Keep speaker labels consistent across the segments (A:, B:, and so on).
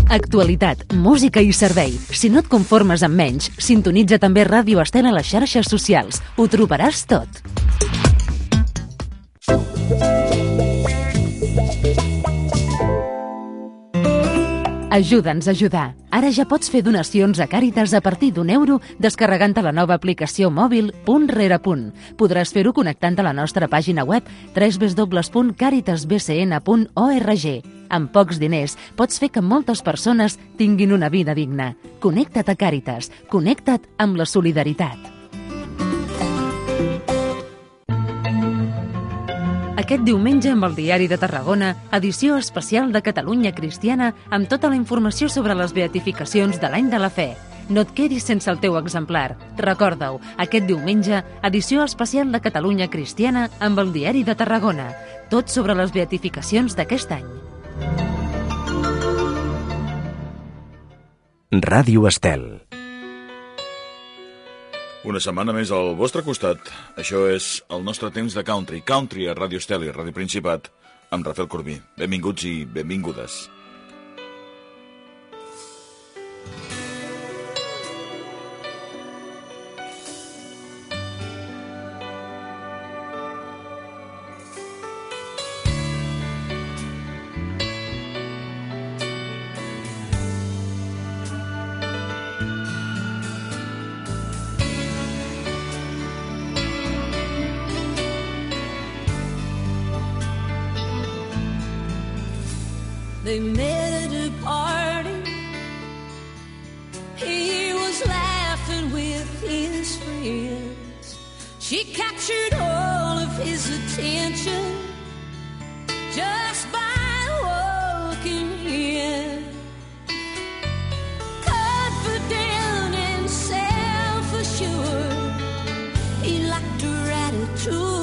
A: Actualitat, música i servei. Si no et conformes amb menys, sintonitza també Ràdio Estel a les xarxes socials. Ho trobaràs tot. Ajuda'ns a ajudar. Ara ja pots fer donacions a Càritas a partir d'€1 descarregant-te la nova aplicació mòbil Punt Rere Punt. Podràs fer-ho connectant a la nostra pàgina web www.caritasbcn.org. Amb pocs diners pots fer que moltes persones tinguin una vida digna. Connecta't a Càritas. Connecta't amb la solidaritat. Aquest diumenge amb el Diari de Tarragona, edició especial de Catalunya Cristiana amb tota la informació sobre les beatificacions de l'any de la fe. No et quedis sense el teu exemplar. Recorda-ho, aquest diumenge, edició especial de Catalunya Cristiana amb el Diari de Tarragona. Tot sobre les beatificacions d'aquest any.
B: Ràdio Estel.
C: Una setmana més al vostre costat. Això és el nostre temps de country. Country a Ràdio Estel i Ràdio Principat amb Rafael Corbí. Benvinguts i benvingudes.
D: They met at a party. He was laughing with his friends. She captured all of his attention just by walking in. Confident and self-assured, he liked her attitude.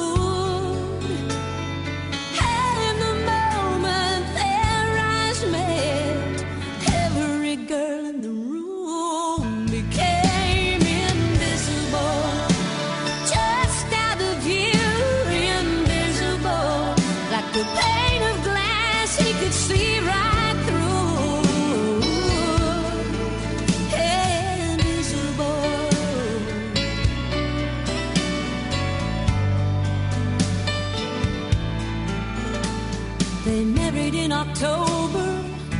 D: They married in October.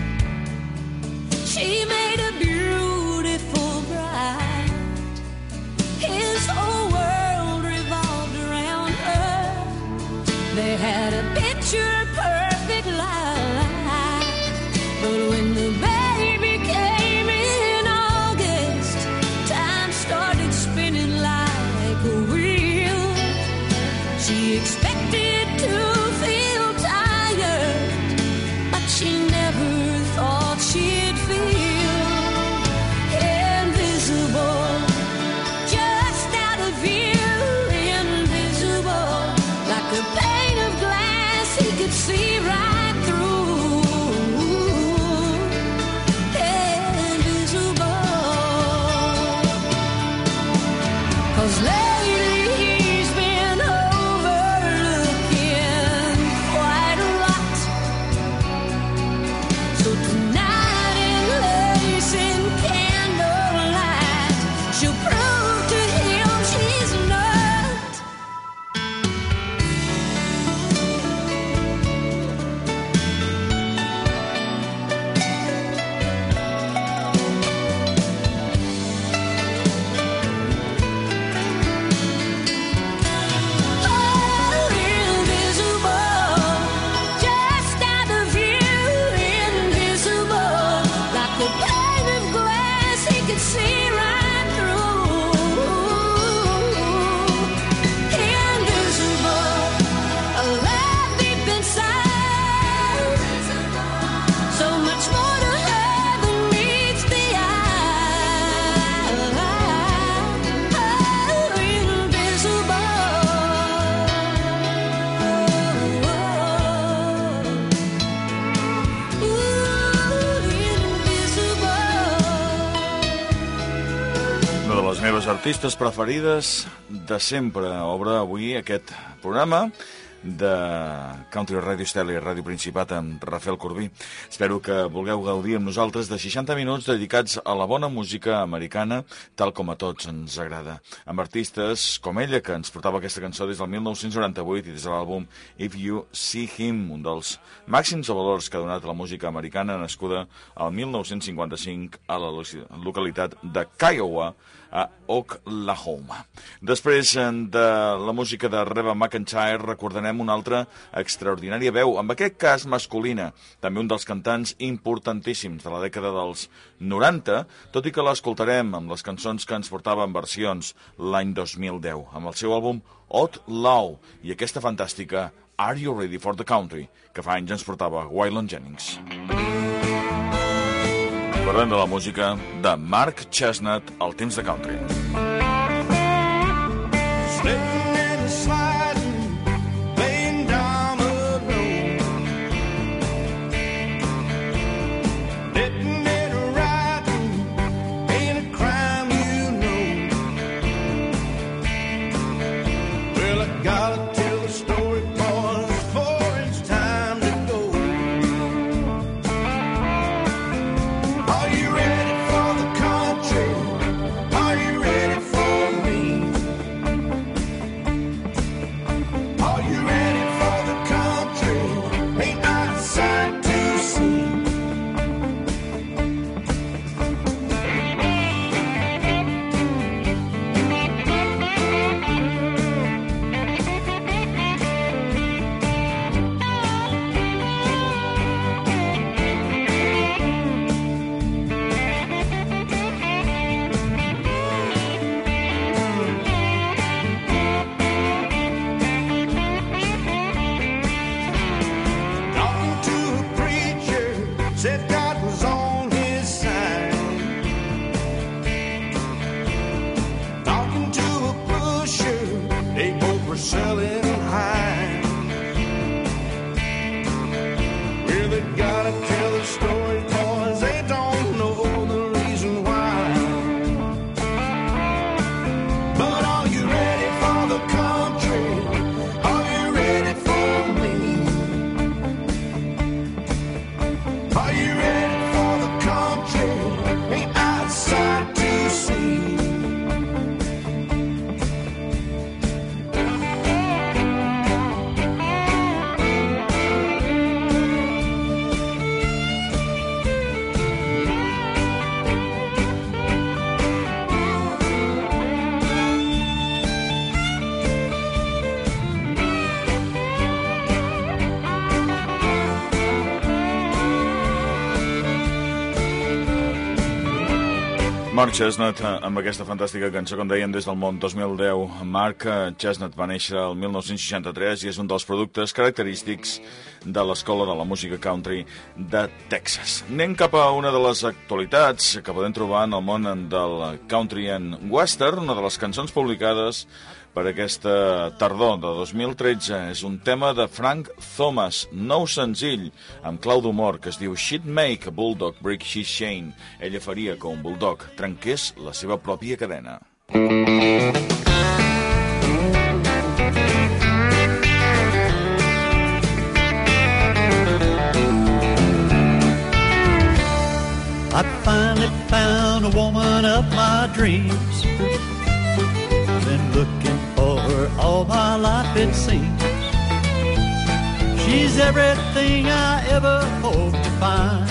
D: She made a beautiful bride. His whole world revolved around her. They had a picture-perfect life. But when the baby came in August, time started spinning like a wheel. She expected to feel tired, but she never thought she'd feel invisible, just out of view, invisible, like a pane of glass he could see right through, invisible, 'cause lately he's been overlooking quite a lot. So tonight in lace and candlelight, she'll prove to him she's not. Oh, invisible, just out of view, invisible, like a pane of glass he could see right through, invisible, a love deep inside, so much more to her than meets the eye, oh, invisible,
C: Una de les meves artistes preferides de sempre obre avui aquest programa de Country Radio Estela i Ràdio Principat amb Rafael Corbí. Espero que vulgueu gaudir amb nosaltres de 60 minuts dedicats a la bona música americana, tal com a tots ens agrada. Amb artistes com ella, que ens portava aquesta cançó des del 1998 i des de l'àlbum If You See Him, un dels màxims valors que ha donat la música americana, nascuda al 1955 a la localitat de Kiowa, a Oklahoma. Després de la música de Reba McEntire recordarem una altra extraordinària veu, en aquest cas masculina, també un dels cantants importantíssims de la dècada dels 90, tot i que l'escoltarem amb les cançons que ens portava en versions l'any 2010, amb el seu àlbum Odd Law i aquesta fantàstica Are You Ready for the Country, que fa anys ens portava Waylon Jennings. Parlem de la música de Mark Chesnutt, al temps de country. Mark Chesnutt, amb aquesta fantàstica cançó, com dèiem, des del món 2010. Mark Chesnutt va néixer el 1963 i és un dels productes característics de l'Escola de la Música Country de Texas. Anem cap a una de les actualitats que podem trobar en el món del country and western, una de les cançons publicades per aquesta tardor de 2013. És un tema de Frank Thomas, nou senzill, amb clau d'humor, que es diu She'd Make a Bulldog Break His Chain. Ella faria que un bulldog trenqués la seva pròpia cadena.
B: I finally found a woman of my dreams. Been looking for her all my life, it seems. She's everything I ever hoped to find.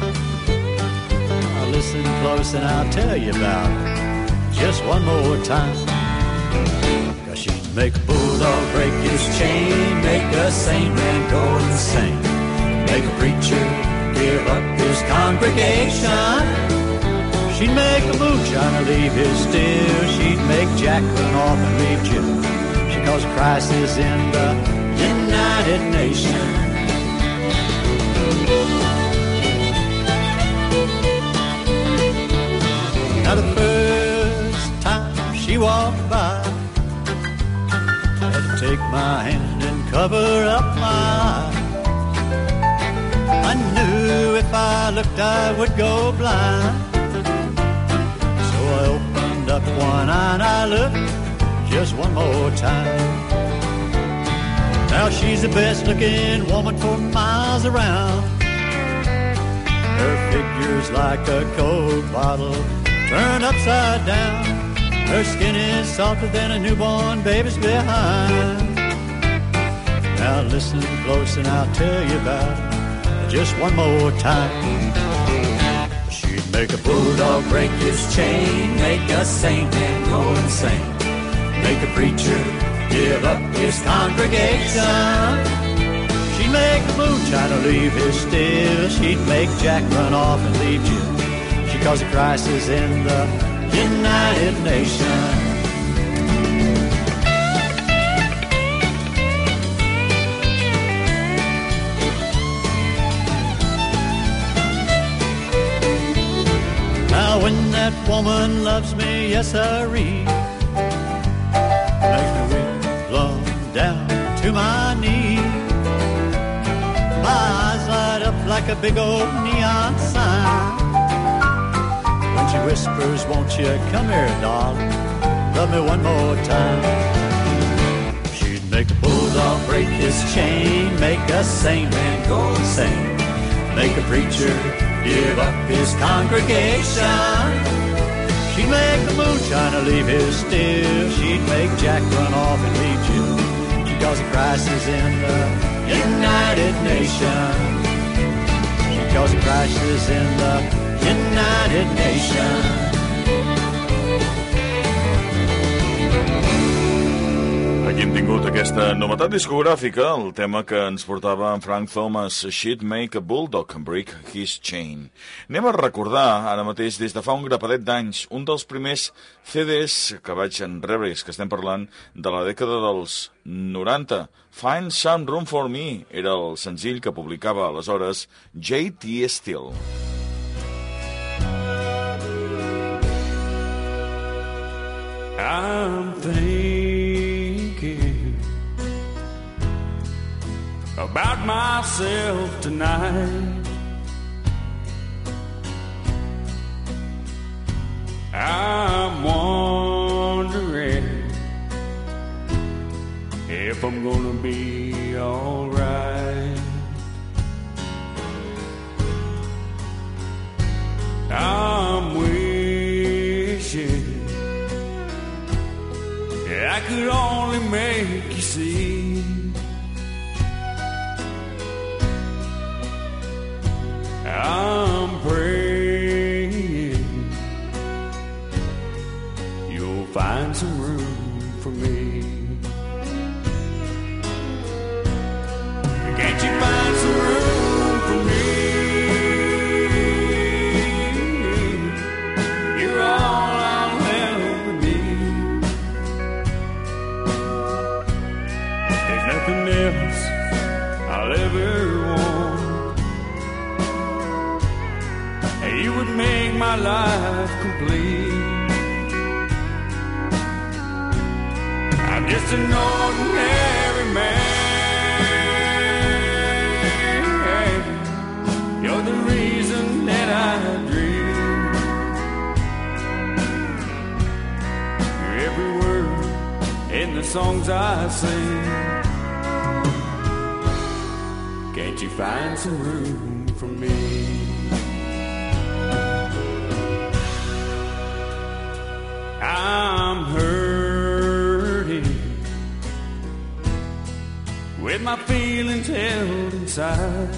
B: Now listen close and I'll tell you about her just one more time. 'Cause she'd make a bulldog break his chain, make a sane man go insane, make a preacher give up his congregation. She'd make a moonshiner leave his still. She'd make Jack run off and leave Jill. She'd cause a crisis in the United Nations. Now the first time she walked by, I had to take my hand and cover up my eye. I knew if I looked I would go blind. I opened up one eye and I looked just one more time. Now she's the best looking woman for miles around. Her figure's like a Coke bottle turned upside down. Her skin is softer than a newborn baby's behind. Now listen close and I'll tell you about it just one more time. She'd make a bulldog break his chain, make a saint and go insane, make a preacher give up his congregation. She'd make the moonshiner leave his still. She'd make Jack run off and leave Jill. She'd cause a crisis in the United Nations. Now when that woman loves me, yes sirree, makes me weak plumb down to my knees. My eyes light up like a big old neon sign. When she whispers, won't you come here, darling, love me one more time. She'd make a bulldog break his chain, make a sane man go insane, make a preacher give up his congregation. She'd make the moonshiner leave his still. She'd make Jack run off and leave Jill. She'd cause a crisis in the United Nations. She'd cause a crisis in the United Nations.
C: Aquí hem tingut aquesta novetat discogràfica, el tema que ens portava en Frank Thomas, She'd Make a Bulldog Break His Chain. Anem a recordar ara mateix, des de fa un grapadet d'anys, un dels primers CDs que vaig rebre, que estem parlant de la dècada dels 90. Find Some Room for Me era el senzill que publicava aleshores J.T. Steele.
E: I'm thinking about myself tonight. I'm wondering if I'm gonna be alright. I'm wishing I could only make you see I'm praying you'll find some room for me. Can't you find some room for me? You're all I'll ever need. There's nothing else I'll ever want. You would make my life complete. I'm just an ordinary man. You're the reason that I dream. You're every word in the songs I sing. Can't you find some room for me? I'm hurting with my feelings held inside.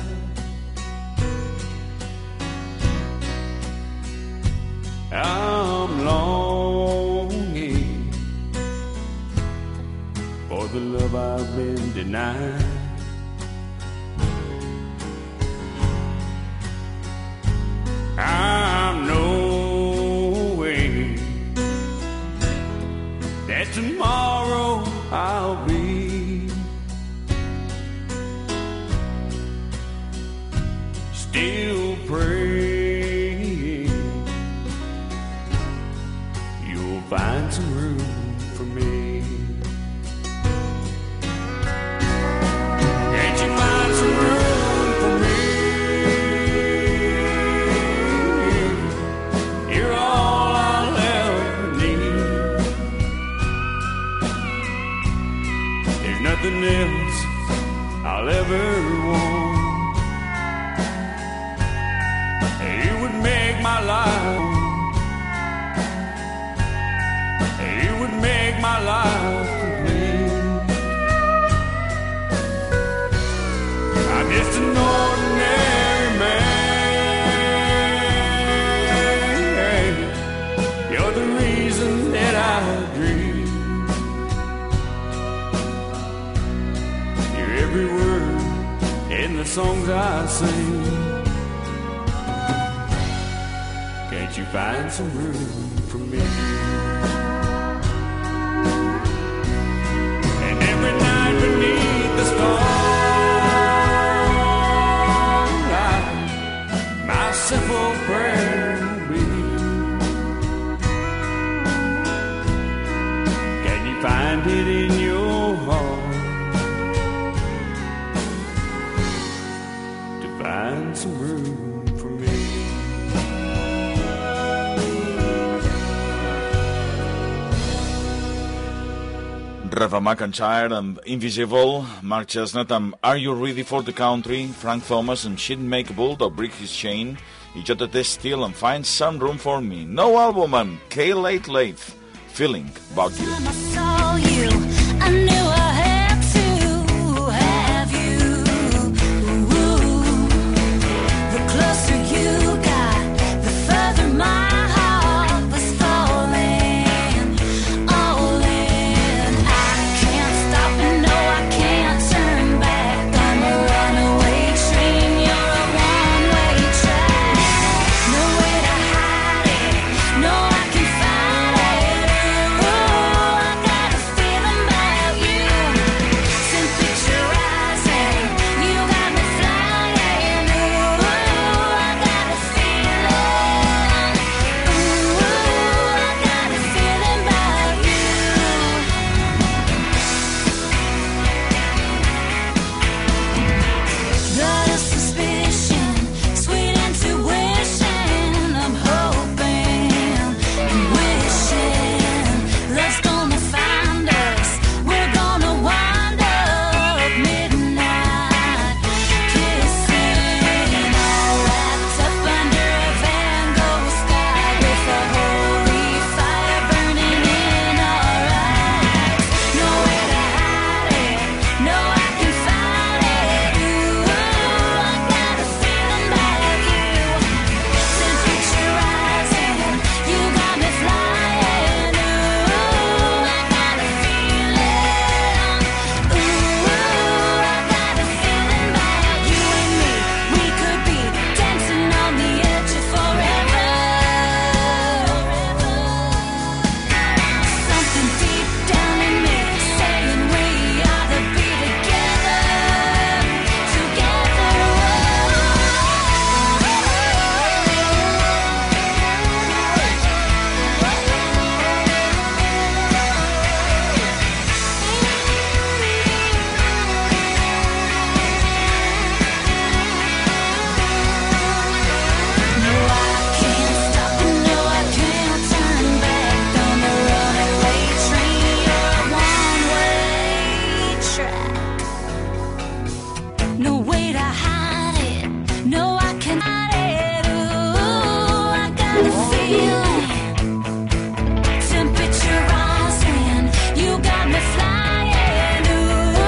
E: I'm longing for the love I've been denied. I'm knowing that tomorrow I'll be still praying you'll find some room for me. Can't you find some room for me? You're all I'll ever need. There's nothing else make my life. You would make my life complete. I'm just an ordinary man. You're the reason that I dream. You're every word in the songs I sing. Can't you find some room for me? And every night beneath the starlight, my simple prayer will be, can you find it in your heart to find some room for me?
C: Reba McEntire amb Invisible, Mark Chestnut amb Are You Ready for the Country, Frank Thomas amb She'd Make a Bulldog Break His Chain i J.T. Steele amb Find Some Room for Me. Nou àlbum amb K-Late Late, Feeling About You.
D: I saw you, I knew I had to have you. The closer you got, the further my heart was falling, all in. I can't stop and no, I can't turn back. I'm a runaway train, you're a one-way track. No way to hide it, no, I can find it. Ooh, I got a feeling about you. Temperature rising, you got me flying. Ooh, I got a feeling. Ooh, I got a feeling about you. Blood of suspicion, sweet intuition. I'm hoping and wishing love's gonna find us. We're gonna wind up midnight kissing, all wrapped up under a Van Gogh sky with a holy fire burning in our eyes. Nowhere to hide it, no, I can find it. Ooh, I got a feeling about you. Temperature rising, you got me flying. Ooh, I got a feeling. Ooh, I got a feeling about you and me. We could be dancing on the edge of forever. Something deep down in me saying we ought to be together, together. No, I can't stop and no, I can't turn back. On the runaway train, you're a one-way track. No way to hide it, no, I can hide it. Ooh, I got a feeling. Temperature rising, you got me flying. Ooh,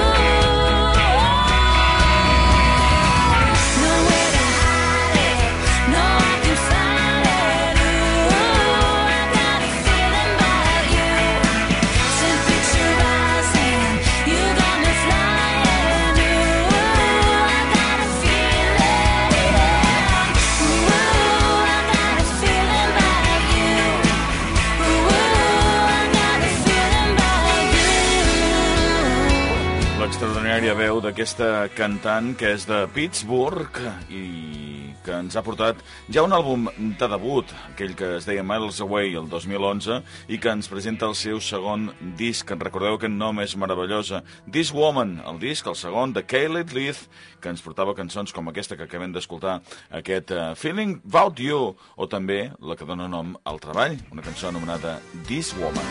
D: nowhere to hide it, no, I can find it. Ooh, I got a feeling about you. Temperature rising, you got me flying. Ooh, I got a feeling. Ooh, I got a feeling about you. Ooh, I got a feeling about you.
C: L'extraordinària veu d'aquesta cantant que és de Pittsburgh i que ens ha portat ja un àlbum de debut, aquell que es deia Miles Away el 2011 i que ens presenta el seu segon disc. Recordeu que el nom és meravellosa, This Woman, el disc, el segon de K-Late Late, que ens portava cançons com aquesta que acabem d'escoltar, aquest Feeling About You, o també la que dona nom al treball, una cançó anomenada This Woman.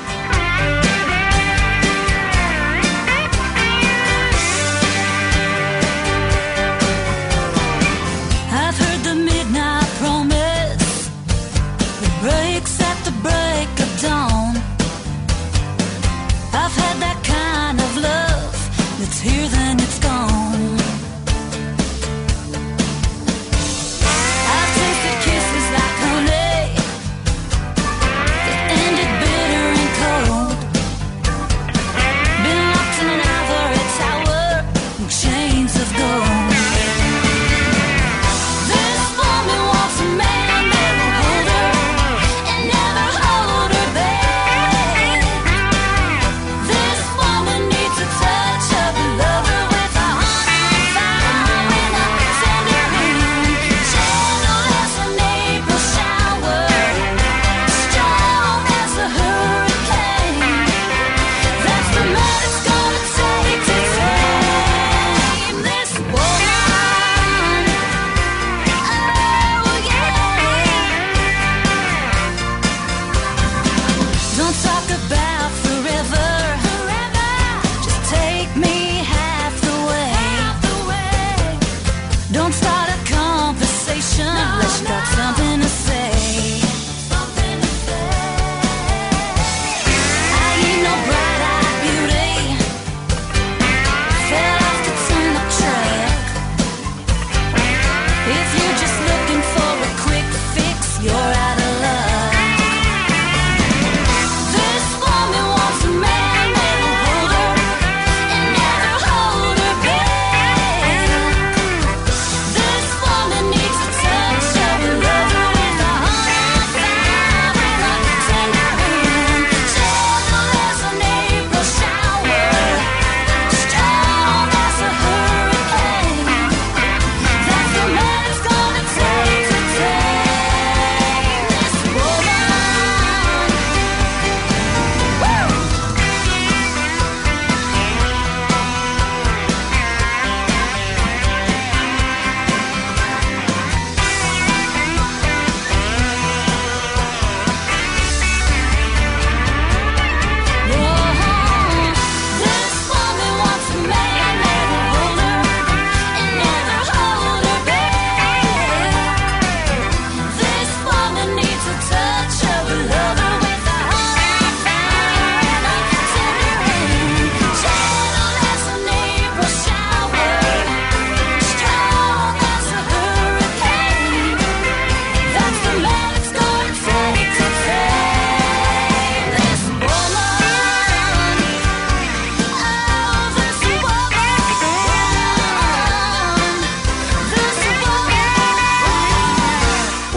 D: I've heard the midnight promise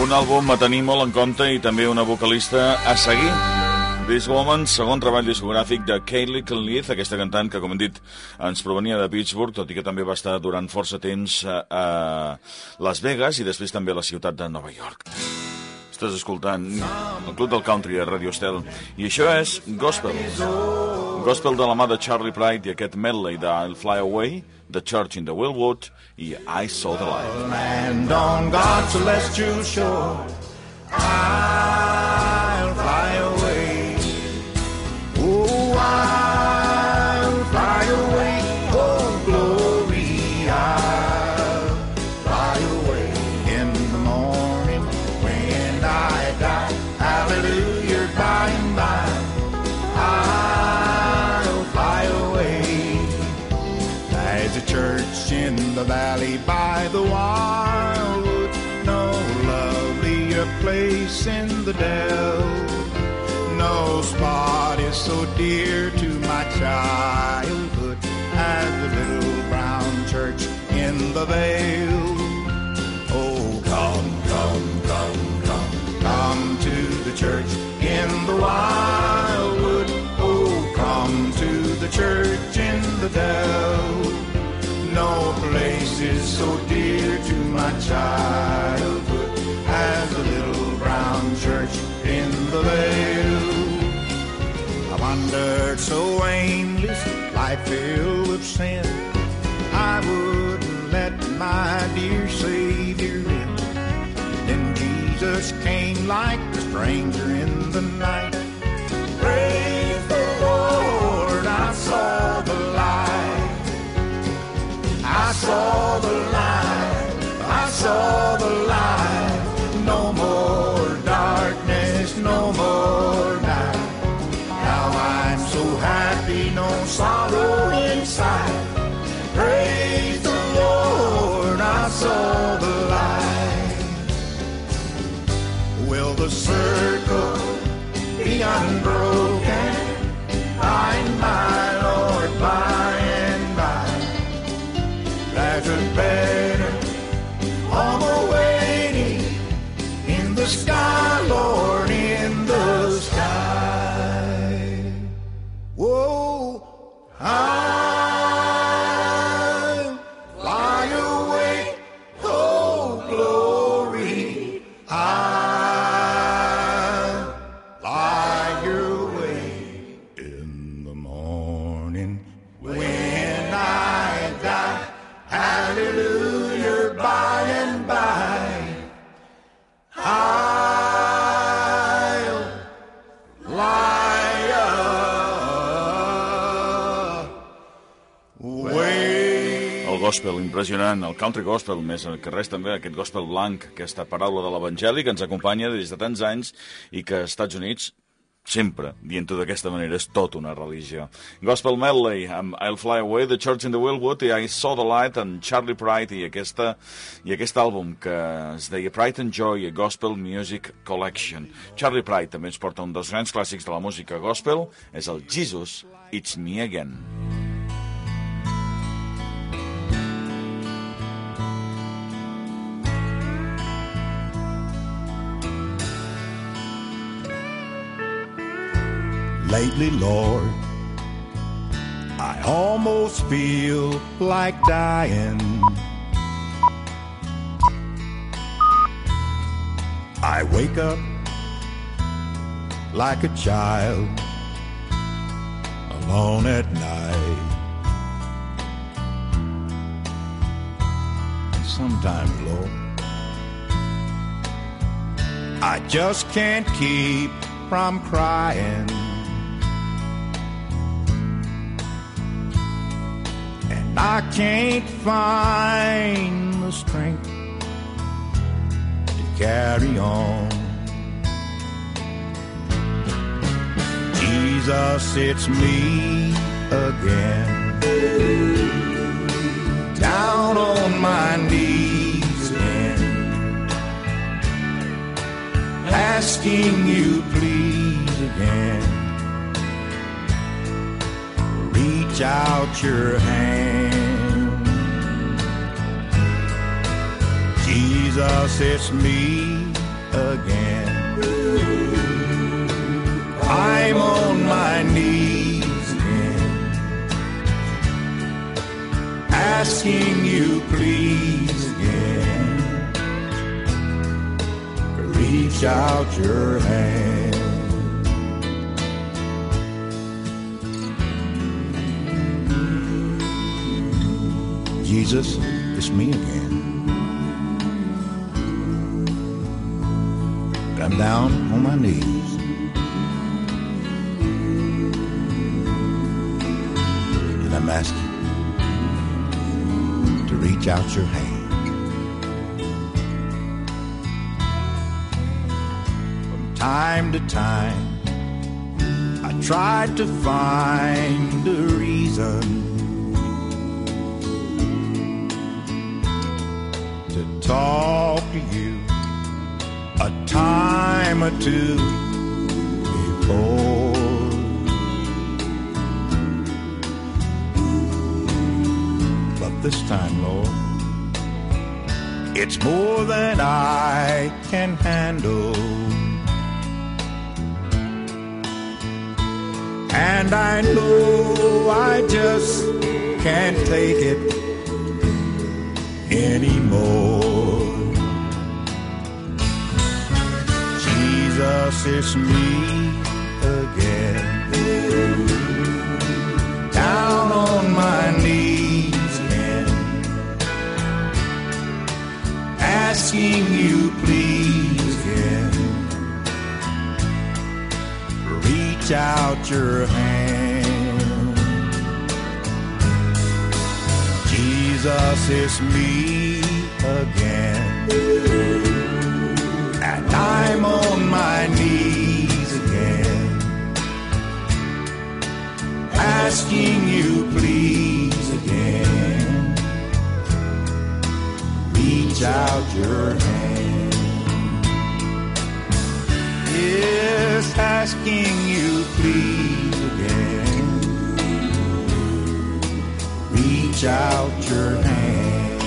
C: Un àlbum a tenir molt en compte i també una vocalista a seguir. This Woman, segon treball discogràfic de Kaylee Cleath, aquesta cantant que, com hem dit, ens provenia de Pittsburgh, tot i que també va estar durant força temps a Las Vegas i després també a la ciutat de Nova York. Estàs escoltant el Club del Country a Radio Estel i això és Gospel. Gospel de la mà de Charlie Pride i aquest medley de I'll Fly Away, The Church in the Wildwood i I Saw the Light.
B: And on God's celestial shore I'll fly away. Oh, I'll fly away. Oh, glory, I'll fly away. In the morning when I die, hallelujah, by and by I'll fly away. There's a church in the valley by the wildwood, no lovelier place in the dell. No spot is so dear to my childhood as the little brown church in the vale. Oh, come, come, come, come, come to the church in the wildwood. Oh, come to the church in the dell. No place is so dear to my childhood as the little brown church in the vale. I wandered so aimless, life filled with sin, I wouldn't let my dear Savior in. Then Jesus came like a stranger in the night. Praise the Lord, I saw the light. I saw the light, I saw the light. No more darkness, no more night. Now I'm so happy, no sorrow inside. Praise the Lord, I saw the light. Will the circle be unbroken? Find my Lord by and by. There's a better home awaiting in the sky, Lord, in the sky. Whoa, I'll fly away, oh glory, I'll fly away in the morning when I die. Hallelujah, by and by I'll fly away.
C: El gospel impressionant, el country gospel, més que res també aquest gospel blanc, aquesta paraula de l'evangeli que ens acompanya des de tants anys i que als Estats Units sempre, dient-ho d'aquesta manera, és tot una religió. Gospel medley amb I'll Fly Away, The Church in the Wildwood i I Saw the Light en Charlie Pride i aquest àlbum que es deia Pride and Joy, a Gospel Music Collection. Charlie Pride també ens porta un dels grans clàssics de la música gospel, és el Jesus, It's Me Again.
B: Lately, Lord, I almost feel like dying. I wake up like a child alone at night. And sometimes, Lord, I just can't keep from crying. I can't find the strength to carry on. Jesus, it's me again, down on my knees again, asking you please again, reach out your hand. Jesus, it's me
F: reach out your hand. Jesus, it's me again. I'm down on my knees. And I'm asking to reach out your hand. From time to time, I tried to find a reason to talk to you a time or two before. But this time, Lord, it's more than I can handle. And I know I just can't take it anymore. Jesus, it's me again. Down on my knees again, asking you please again, reach out your hand. Jesus, it's me again, and I'm on my knees again, asking you please again, reach out your hand. Yes, asking you please again, reach out your hand.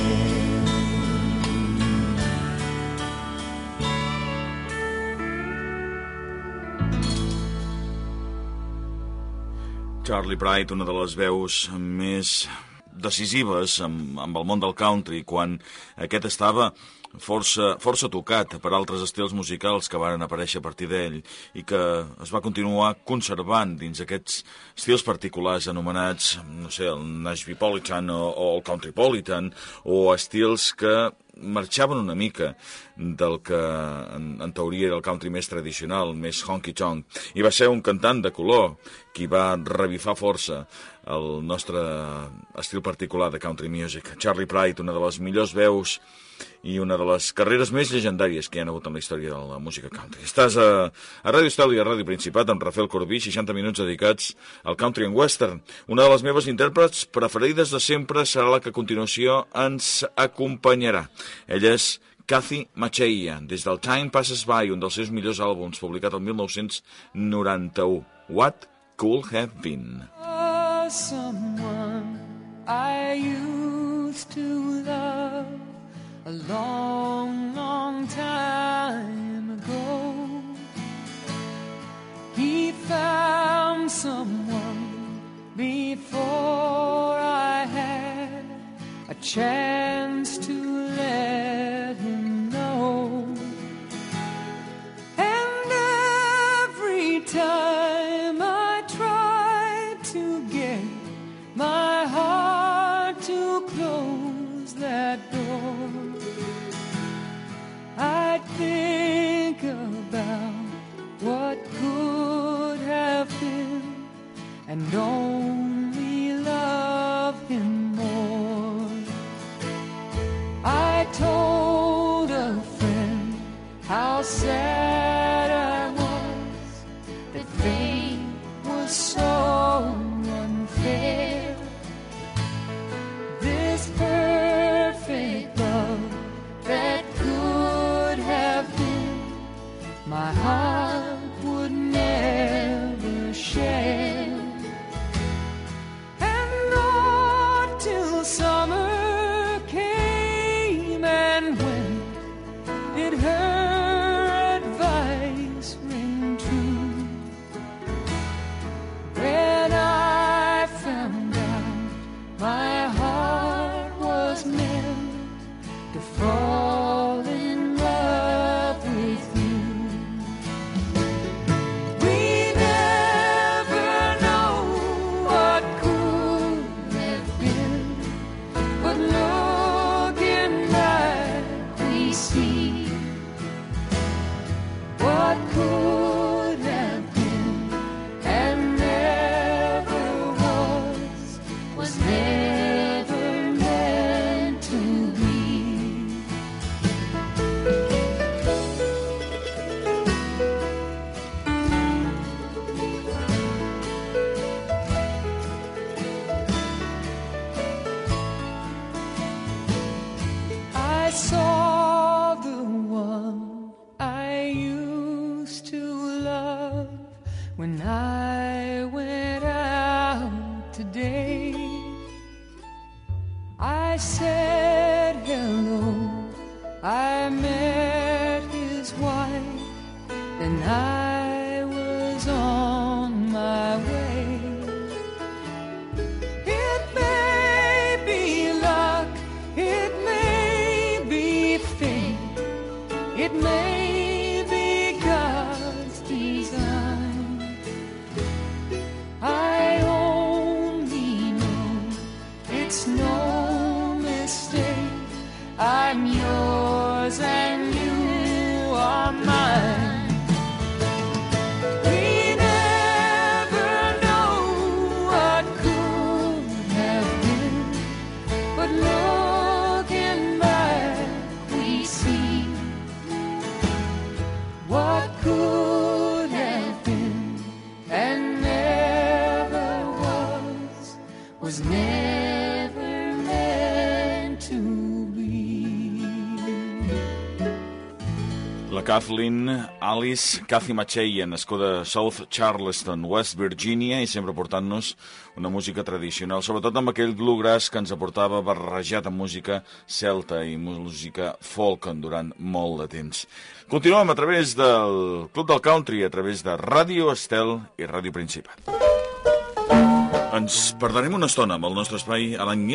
C: Charlie Pride, una de les veus més decisives amb el món del country, quan aquest estava força tocat per altres estils musicals que varen aparèixer a partir d'ell i que es va continuar conservant dins aquests estils particulars anomenats, no sé, el Nashvillepolitan o el Countrypolitan, o estils que marxaven una mica del que en teoria era el country més tradicional, més honky-tonk, i va ser un cantant de color qui va revifar força el nostre estil particular de country music. Charlie Pride, una de les millors veus i una de les carreres més llegendàries que hi ha hagut en la història de la música country. Estàs a Ràdio Estel i a Ràdio Principat amb Rafael Corbí, 60 minuts dedicats al country and western. Una de les meves intèrprets preferides de sempre serà la que a continuació ens acompanyarà. Ella és Kathy Macheia, des del Time Passes By, un dels seus millors àlbums, publicat el 1991. What Could Have Been.
G: Someone I used to love a long, long time ago. He found someone before I had a chance to let him know. And every time I tried to get my heart to close that door, I'd think about what could have been and only love him more. I told a friend how sad I was, that fate was so unfair. This perfect love that could have been, my heart would never share. And not till summer came and went did her advice ring true. When I found out my heart was meant to fall in love with you. what could have been and never was never meant to be. I saw the one I used to love when I went out today. I said hello, I met his wife, and I was on my way. It may be luck, it may be fate, it may be God's design. I only know it's no mistake. I'm yours and you are mine. We never know what could have been, but looking back we see what could have been and never was never meant to be.
C: La Kathleen Alice Cathy Macheia, nascuda a South Charleston, West Virginia, i sempre portant-nos una música tradicional, sobretot amb aquell bluegrass que ens aportava barrejat amb música celta i música folk durant molt de temps. Continuem a través del Club del Country, a través de Ràdio Estel i Ràdio Principat. Ens perdrem una estona amb el nostre espai a l'any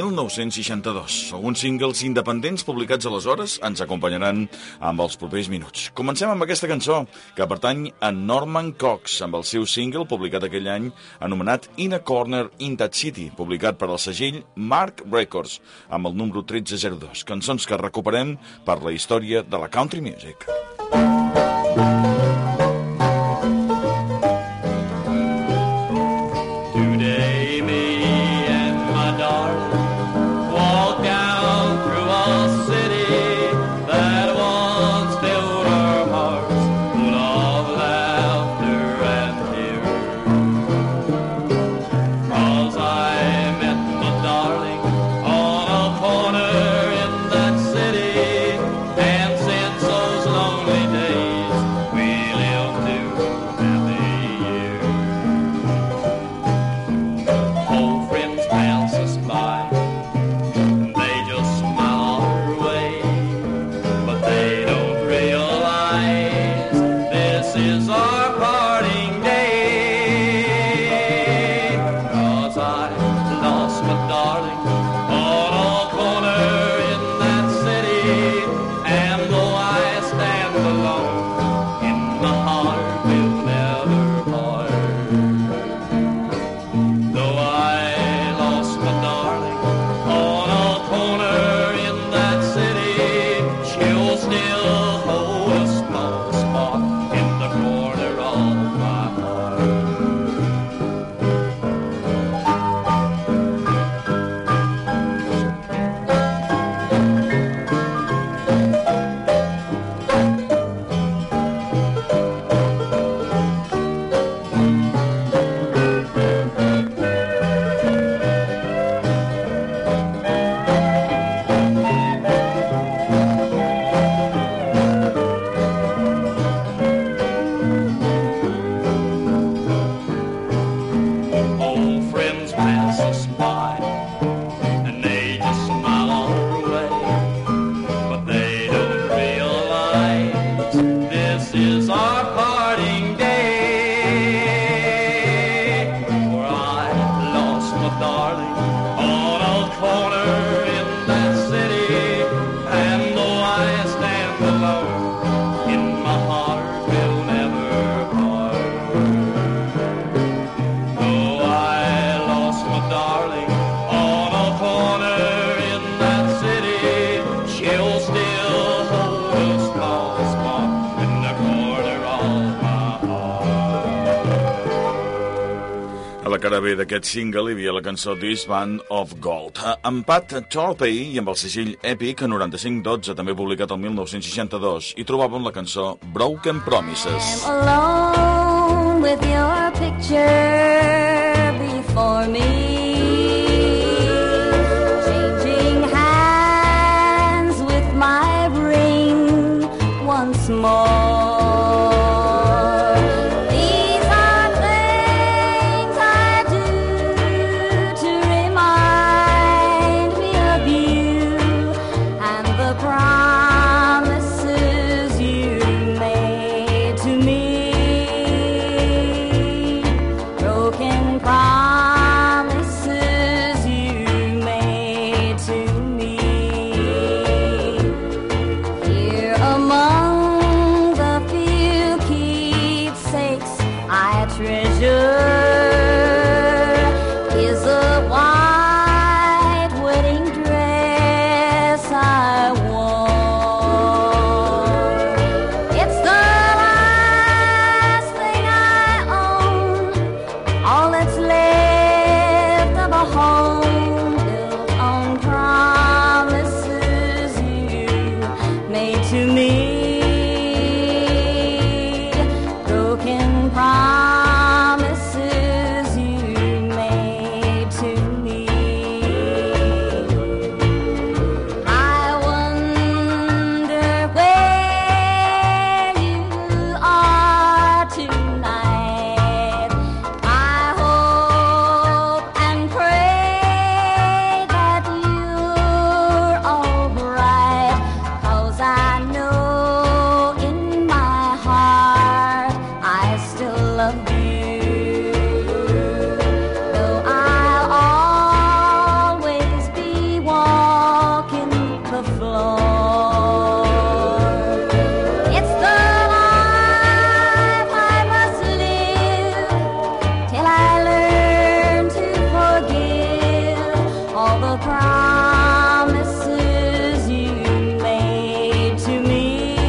C: 1962. Alguns singles independents publicats aleshores ens acompanyaran amb els propers minuts. Comencem amb aquesta cançó, que pertany a Norman Cox, amb el seu single publicat aquell any, anomenat In a Corner in That City, publicat per al segell Mark Records, amb el número 1302. Cançons que recuperem per la història de la country music.
H: She'll still hold a small spot in the corner of
C: la cara B d'aquest single hi havia la cançó This Band of Gold. Amb Pat Torpey i amb el segell Epic 9512, també publicat el 1962, hi trobàvem la cançó Broken Promises.
D: I'm alone with your picture before me, changing hands with my ring once more. These are things I do to remind me of you and the promises you made to me. Broken promises you made to me. Here among the few keepsakes I treasure is a white wedding dress I wore. It's the last thing I own, all that's left of a home built on promises you made to me. Broken promises you made to me. I wonder where you are tonight. I hope and pray that you're all right, 'cause I know in my heart I still love you, though I'll always be walking the floor. It's the life I must live till I learn to forgive all the promises you made to me.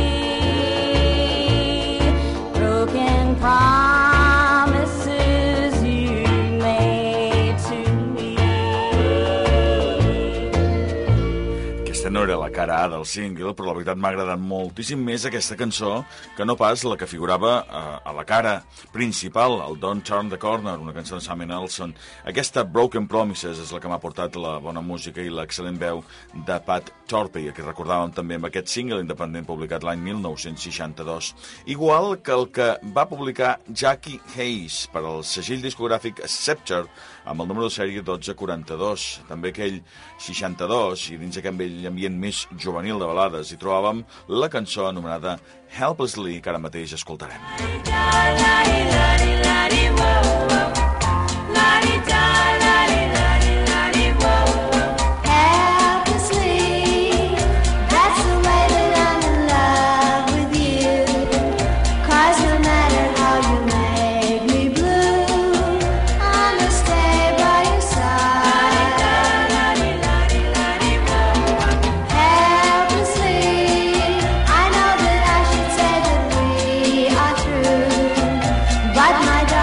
D: Broken promises you made to me.
C: Aquesta no era la cara A del single, però la veritat m'ha agradat moltíssim més aquesta cançó que no pas la que figurava a la cara principal, el Don't Turn the Corner, una cançó de Sammy Nelson. Aquesta Broken Promises és la que m'ha portat la bona música i l'excel·lent veu de Pat Torpey, que recordàvem també amb aquest single independent publicat l'any 1962. Igual que el que va publicar Jackie Hayes per al segell discogràfic Scepter amb el número de sèrie 1242. També aquell 62, i dins aquell ambient més juvenil de balades, hi trobàvem la cançó anomenada Helplessly, que ara mateix escoltarem.
D: Helplessly, that's the way that I'm in love with you. 'Cause no matter how you make me blue, I'ma stay by your side. Helplessly, I know that I should say that we are true, but my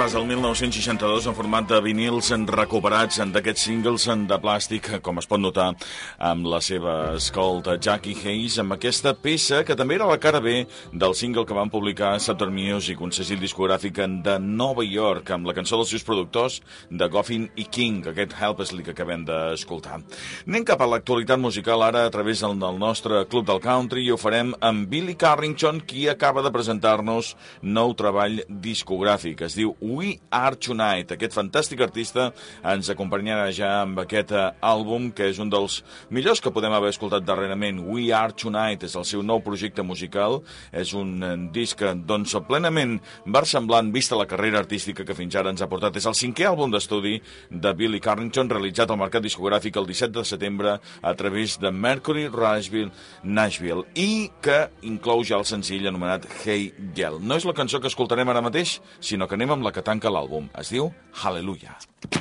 C: pas al 1962 en format de vinils recuperats d'aquests singles de plàstic, com es pot notar amb la seva escolta Jackie Hayes, amb aquesta peça que també era la cara B del single que van publicar Saturn Music, un segell discogràfic de Nova York, amb la cançó dels seus productors de Goffin i King, aquest Helplessly que acabem d'escoltar. Anem cap a l'actualitat musical ara a través del nostre Club del Country i ho farem amb Billy Carrington, qui acaba de presentar-nos nou treball discogràfic. Es diu We Are Tonight. Aquest fantàstic artista ens acompanyarà ja amb aquest àlbum, que és un dels millors que podem haver escoltat darrerament. We Are Tonight és el seu nou projecte musical. És un disc, doncs, plenament versemblant, vista la carrera artística que fins ara ens ha portat. És el 5è àlbum d'estudi de Billy Carrington, realitzat al mercat discogràfic el 17 de setembre a través de Mercury Nashville, i que inclou ja el senzill anomenat Hey Girl. No és la cançó que escoltarem ara mateix, sinó que anem amb la que tanca l'àlbum. Es diu Hallelujah.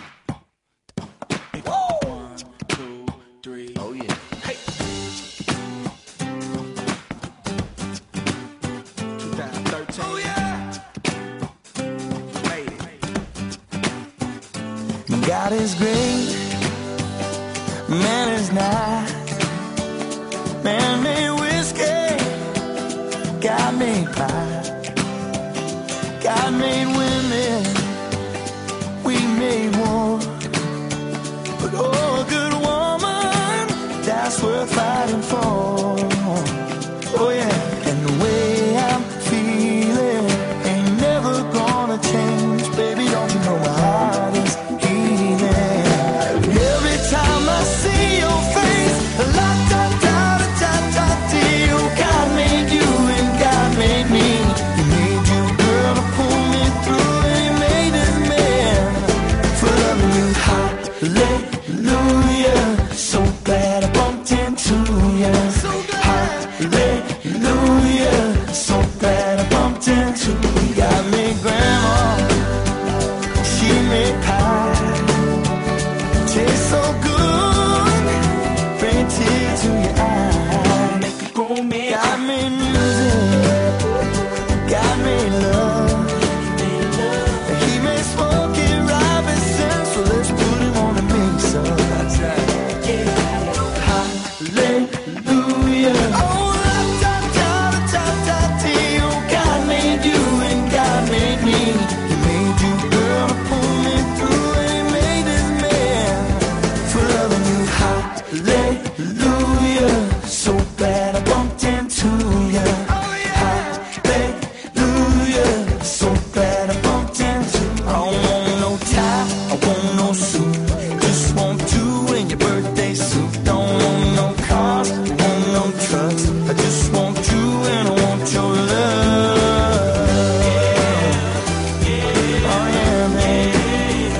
H: God is great, man is nice, man made whiskey, God made pie, God made women, we made war. But oh, a good woman, that's worth fighting for. Oh yeah, and the way I'm feeling ain't never gonna change. Baby, don't you know my heart is healing. Every time I see your face, la da da da da da dee. Oh, God made you and God made me. He made you, girl, to pull me through, and He made this man for loving you. Hallelujah, so glad I bumped into you. Hallelujah, so glad I bumped into you. God made grandma, she made pie, tastes so good, bring a tear to your eye. Make it grow me. God made music, God made love, He made Smokey Robinson, so let's put him on the mixer. Hallelujah. Oh, la da da da da dee. Oh, God made you and God made me. He made you, girl, to pull me through, and He made this man for loving you. Hallelujah, so glad I bumped into you. Hallelujah, so glad I bumped into you. I don't want no tie, I want no suit, just want you in your birthday suit. Don't want no cars, want no trucks, I just want you and I want your love. Oh yeah, man.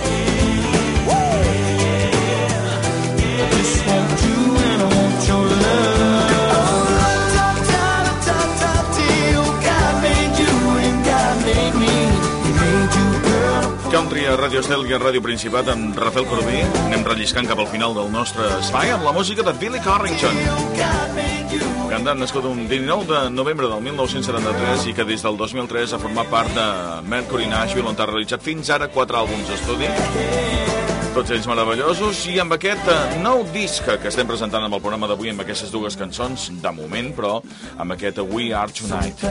H: I just want you and I want your love. Oh, la da da da da da dee. Oh, God made you and God made me. He made you, girl.
C: Country a Ràdio Estel i a Ràdio Principat amb Rafael Corbí. Anem relliscant cap al final del nostre espai amb la música de Billy Carrington, cantant nascut un 19 de novembre del 1973 i que des del 2003 ha format part de Mercury Nashville, on ha realitzat fins ara 4 àlbums d'estudi, tots ells meravellosos, i amb aquest nou disc que estem presentant amb el programa d'avui, amb aquestes dues cançons, de moment, però amb aquest We Are Tonight.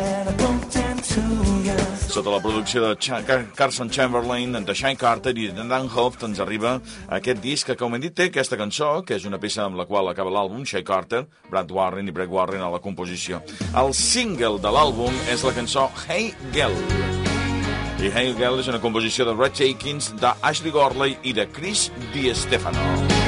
C: Sota la producció de Carson Chamberlain, de Shine Carter i de Dan Hoft ens arriba aquest disc que, com hem dit, té aquesta cançó, que és una peça amb la qual acaba l'àlbum, Shine Carter, Brad Warren i Brett Warren a la composició. El single de l'àlbum és la cançó Hey Girl. I Hey Girl és una composició de Red Jenkins, d'Ashley Gorley i de Chris DiStefano.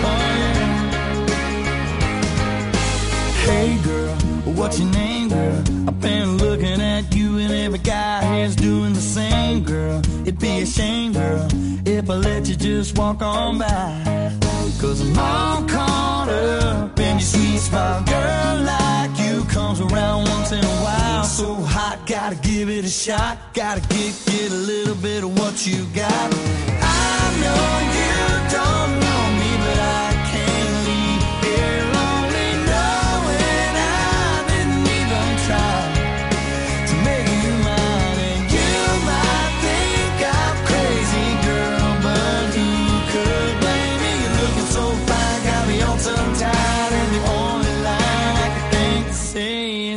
H: Hey girl, what's your name, girl? I've been looking at you and every guy here's doing the same, girl. It'd be a shame, girl, if I let you just walk on by. Cause I'm all caught up in your sweet smile. Girl like you comes around once in a while. So hot, gotta give it a shot. Gotta get a little bit of what you got. I know you don't know me, but I can't leave here lonely, knowing I didn't even try to make you mine. And you might think I'm crazy,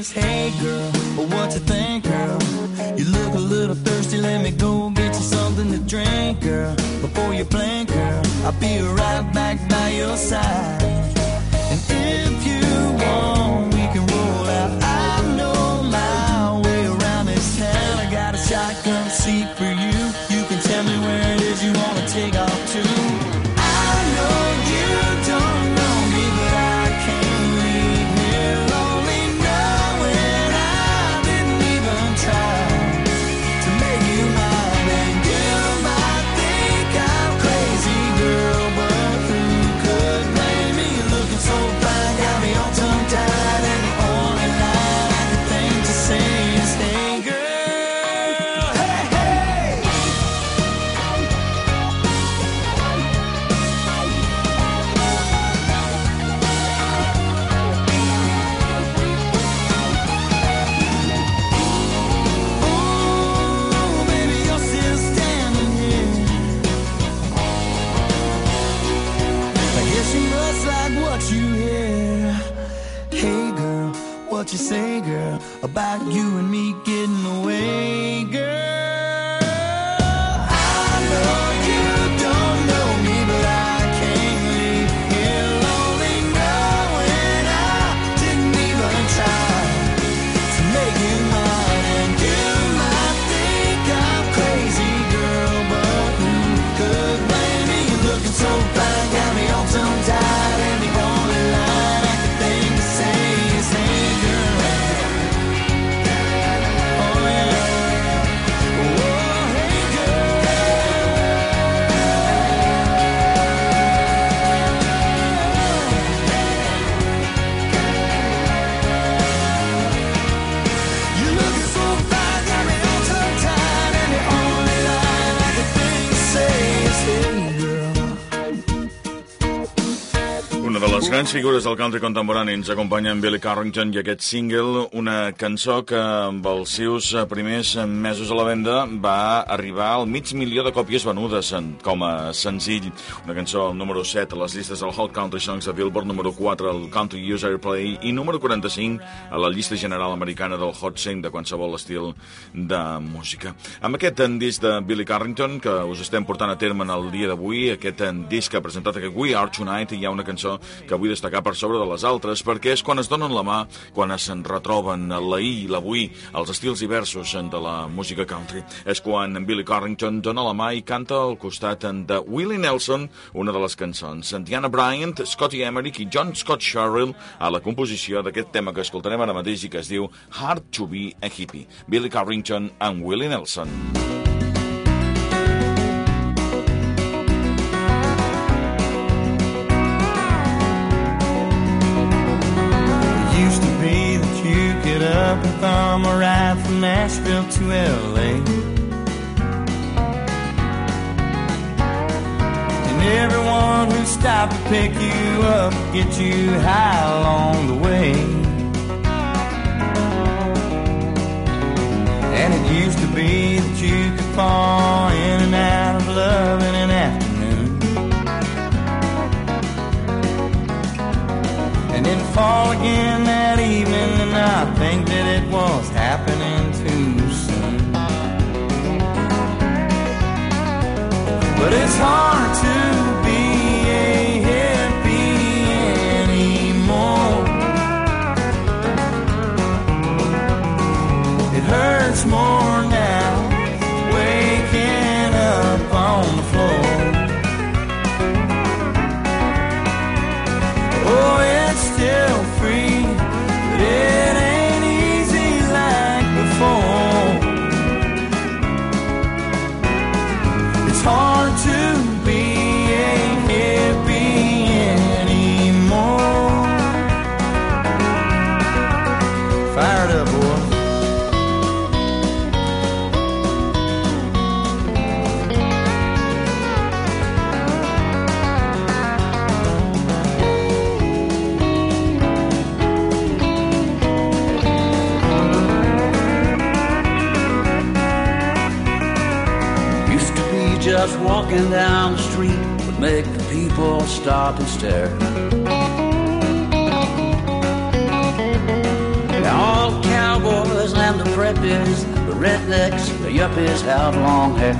H: is, hey girl, but what you think, girl? You look a little thirsty, let me go get you something to drink, girl. Before you blink, girl, I'll be right back by your side. And if you want, we can roll out. I know my way around this town. I got a shotgun seat for you. You can tell me where it is you want to take off to. I know you don't know me, but I can't leave here lonely, knowing I didn't even try to make you mine. And you might think I'm crazy, girl, but who could blame me? Looking so fine, got me all tongue-tied, and the only line I can think to say is, hey girl, hey, hey. Ooh, baby, you're still standing here. I guess you must like what you hear. Hey girl, what you say, girl, about you and me getting away, girl? I know you don't know me, but I can't leave here lonely, knowing I didn't even try to make you mine. And you might think I'm crazy, girl, but who could blame me? You're looking so fine, got me all tongue-tied, and the only line I can think to say is, hey girl. Oh yeah. Oh, hey girl. You're looking so fine, got me all tongue-tied, and the only line I can think to say is, hey girl.
C: Una de les grans figures del country contemporani ens acompanya en Billy Carrington i aquest single, una cançó que amb els seus primers mesos a la venda va arribar al 500.000 de còpies venudes com a senzill. Una cançó número 7 a les llistes del Hot Country Songs de Billboard, número 4 al Country User Airplay i número 45 a la llista general americana del Hot 100 de qualsevol estil de música. Amb aquest disc de Billy Carrington que us estem portant a terme en el dia d'avui, aquest disc que ha presentat aquest We Are Tonight, hi ha una cançó que vull destacar per sobre de les altres perquè és quan es donen la mà, quan es retroben l'ahir i l'avui, els estils diversos de la música country. És quan Billy Carrington dona la mà i canta al costat de Willie Nelson una de les cançons. Diana Bryant, Scotty Emerick i John Scott Sherrill a la composició d'aquest tema que escoltarem ara mateix i que es diu Hard to be a Hippie. Billy Carrington and Willie Nelson.
H: Used to be that you get up and thumb a ride from Nashville to L.A. And everyone who stopped to pick you up get you high along the way. And it used to be that you could fall in and out of love in an afternoon, and then fall again that evening, and I think that it was happening too soon. But it's hard to be a hippie anymore. It hurts more now waking up on the floor. Oh, it's still free, but it ain't easy like before. It's hard to be a hippie anymore. Fire it up, boy.
I: Just walking down the street would make the people stop and stare. Now all hippies, the rednecks, the yuppies had long hair.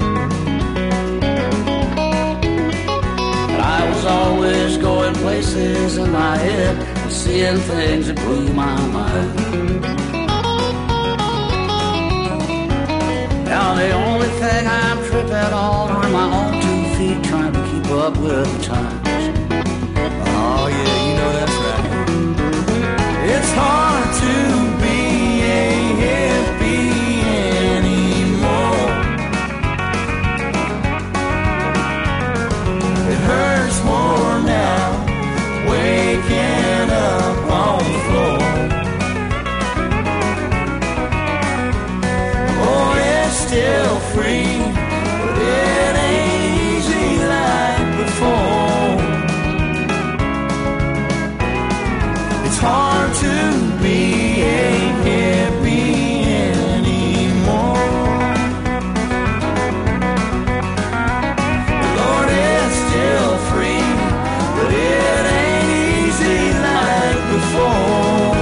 I: And I was always going places in my head and seeing things that blew my mind. Now the only thing I'm tripping on are my own 2 feet trying to keep up with the times.
H: Oh yeah, you know that's right. It's hard to be a hippie anymore. It hurts more now, waking up on the floor. Oh, it's still free, but it ain't easy like before. It's hard to be a hippie anymore. Lord, it's still free, but it ain't easy like before.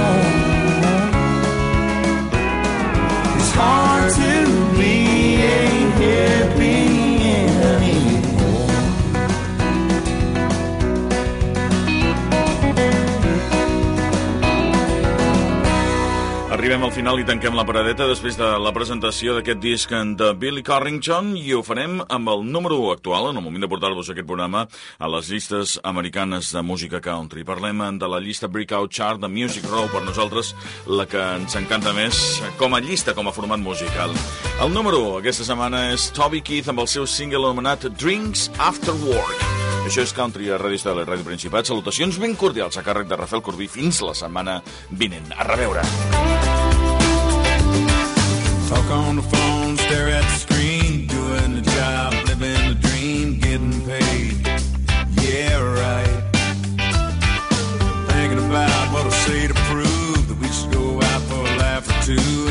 H: It's hard to be a hippie anymore.
C: Arribem al final i tanquem la paradeta després de la presentació d'aquest disc de Billy Corrington i ho farem amb el número 1 actual, en el moment de portar-vos aquest programa a les llistes americanes de música country. Parlem de la llista Breakout Chart de Music Row, per nosaltres la que ens encanta més com a llista, com a format musical. El número 1 aquesta setmana és Toby Keith amb el seu single anomenat Drinks After Work. Això és Country a Ràdio Estel i Ràdio Principat. Salutacions ben cordials a càrrec de Rafael Corbí. Fins la setmana vinent. A reveure.
F: Talk on the phone, stare at the screen, doing the job, living the dream, getting paid. Yeah, right. Thinking about what I'll say to prove that we should go out for a laugh or two.